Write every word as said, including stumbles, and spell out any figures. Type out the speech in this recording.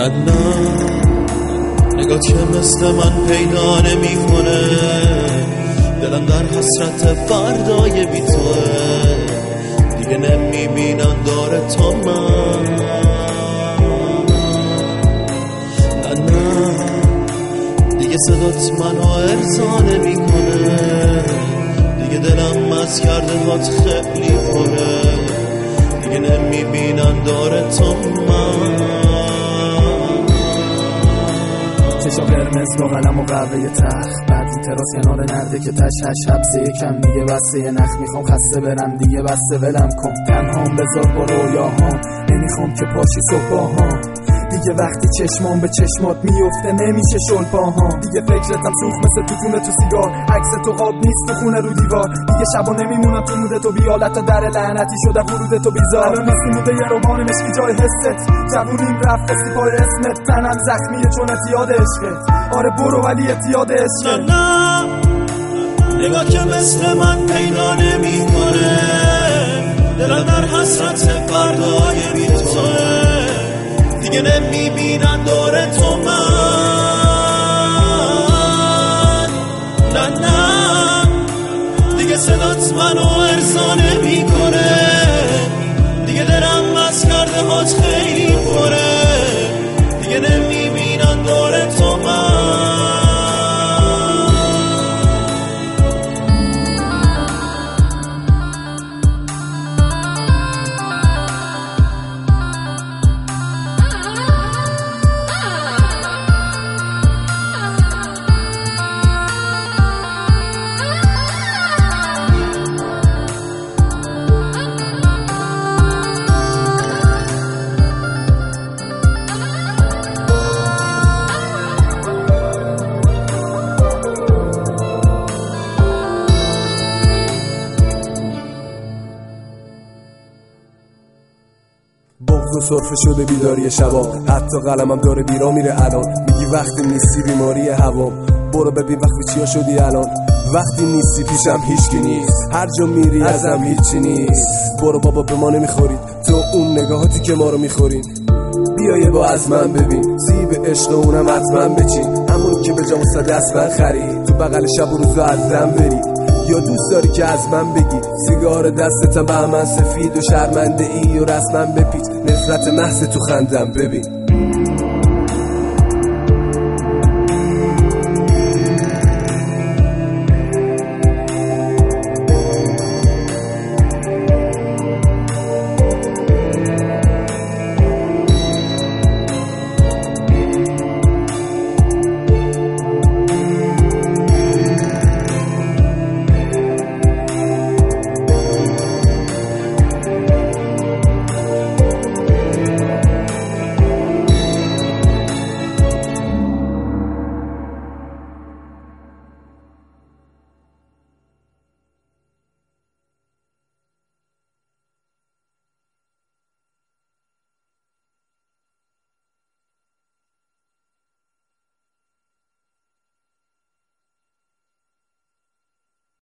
نه نه نگاه که مثل من پیدا نمی کنه، دلم در حسرت فردای بی توه، دیگه نمی بینم داره تا من. نه نه دیگه صدات منو ارضا نمی کنه، دیگه دلم مز کرده هات خیلی پره، دیگه نمی بینم داره تا من. چشا قرمز با قلم و قهوه تخت، بعد رو تراس کنار نرده که تش هش حبسه یکم دیگه بسته یه نخ، میخوام خسته برم دیگه بسته ولم کن، تنهام بذار با رویاهام، نمیخوام که پاشی صبحاهام، دیگه وقتی چشمام به چشمات میفته نمیشه شل پاهام، دیگه فکرتم سوخ مثل توتونه تو سیگار، عکس تو خواب نیست تو خونه رو دیوار، دیگه شبا نمیمونم تو موده تو بیالت تا در لعنتی شده ورود تو بیزار، الان مثل موده یه رومان مشکی جای حست، جوونیم رفت قصی پای اسمت، تنم زخمیه چون اتیاد عشقت، آره برو ولی اتیاد عشقت. نه نه نگاه که مثل من پیدا نمی کنه، دلم در حسرت فردای بی توه، دیگه نمی بینن دور تو من. نه نه دیگه صدات منو ارضا نمی کنه، دیگه دلم مز کرده هات خیلی پره، دیگه نمی بینن دور تو من. بغض و سرفه شده بیداری شبا، حتی قلمم داره بیرا میره الان، میگی وقتی نیستی بیماری هوا، برو ببین وقتی چیا شدی الان، وقتی نیستی پیشم هیچکی نیست، هر جا میری ازم هیچی نیست، برو بابا به ما نمیخورید تو اون نگاهاتی که ما رو میخورین، بیا یه با از من ببین زیب عشق اونم حتما بچین، همون که به جام صد اسبن خرید، تو بغل شب و روزو از دم بری، یا دوست داری که از من بگی سیگار دستتم به من سفید و شرمنده ای و رسمن بپیچ، نفرت محض تو خندم ببین.